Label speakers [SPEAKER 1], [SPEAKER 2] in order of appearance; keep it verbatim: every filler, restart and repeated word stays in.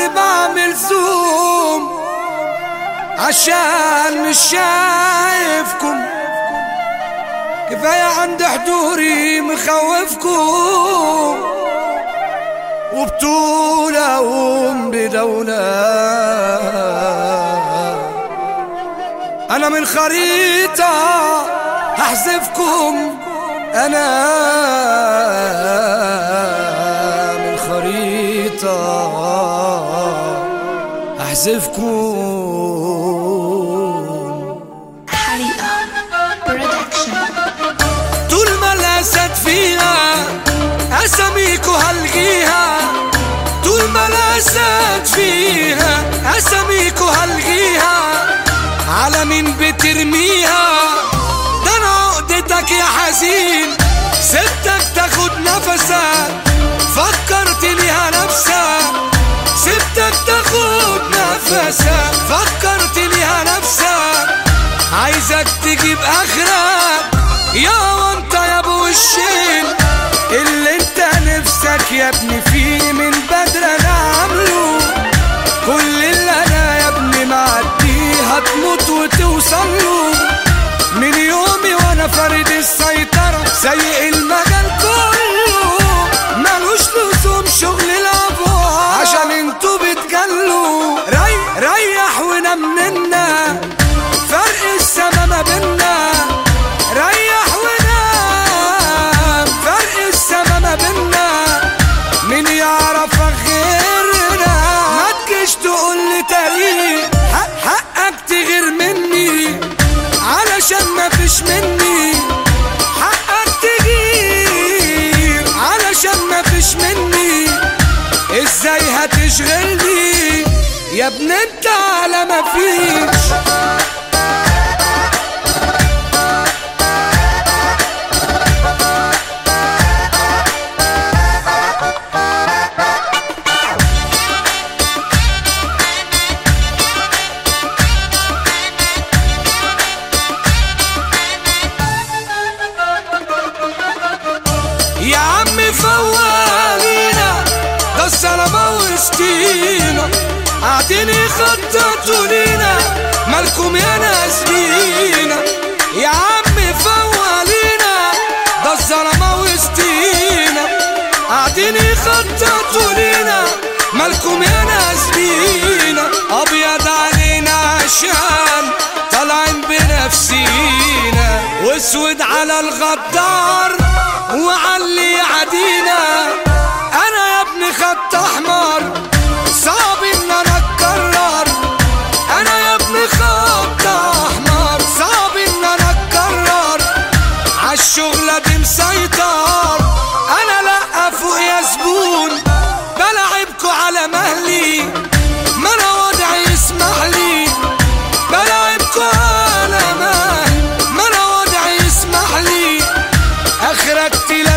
[SPEAKER 1] اللي بعمل زوم عشان مش شايفكم، كفاية عند حضوري مخوفكم، وبطولة وام بدولة. أنا من خريطة هحذفكم، أنا من خريطة هحذفكم. طول ما الأسد فيها أساميكو هلغيها، طول ما الأسد فيها أساميكو هلغيها. على مين بترميها؟ ده أنا عقدتك يا حزين، سبتك تاخد نفسك، فكرت ليها نفسك، سبتك تاخد نفسك، فكرت ليها نفسك. عايزك تجيب آخرك يا وانت يا ابو وشين، اللي انت نفسك يا ابني فيه من بدر انا عامله. كل اللي انا يا ابني معديه هتموت وتوصله. من يومي وانا فارد السيطرة، سايق المجال كله، مالوش لزوم شغل الابواب عشان انتوا بتجلوا. ري ريح ونام منا، فرق السما ما بينا. ريح ونام، فرق السما ما بينا. مين يعرفك غيرنا؟ ما تجيش تقولي تاريخ، حق حقك تغير مني علشان ما فيش مني. حقك تغير علشان ما فيش مني. ازاي هتشغلني يا ابن انت على ما فيش؟ يا عم فوالينا، ده السلامة وسطينا، قاعدين يخططوا لينا، مالكم يا ناس بينا. يا عم فوالينا، ده السلامة وسطينا، قاعدين يخططوا لينا، مالكم يا ناس بينا. أبيض علينا عشان طالعين بنفسينا، واسود على الغدار وعلي عدينا. انا يا ابني خط احمر، صعب ان انا اتكرر. انا يا ابني خط احمر، صعب ان انا اتكرر. عالشغلة دي مسيطر، انا لا فوق يا زبون، بلعبكوا على مهلي، ما انا وضعي يسمح لي. بلعبكوا على مهلي، ما انا وضعي يسمح لي. اخرك تلاقي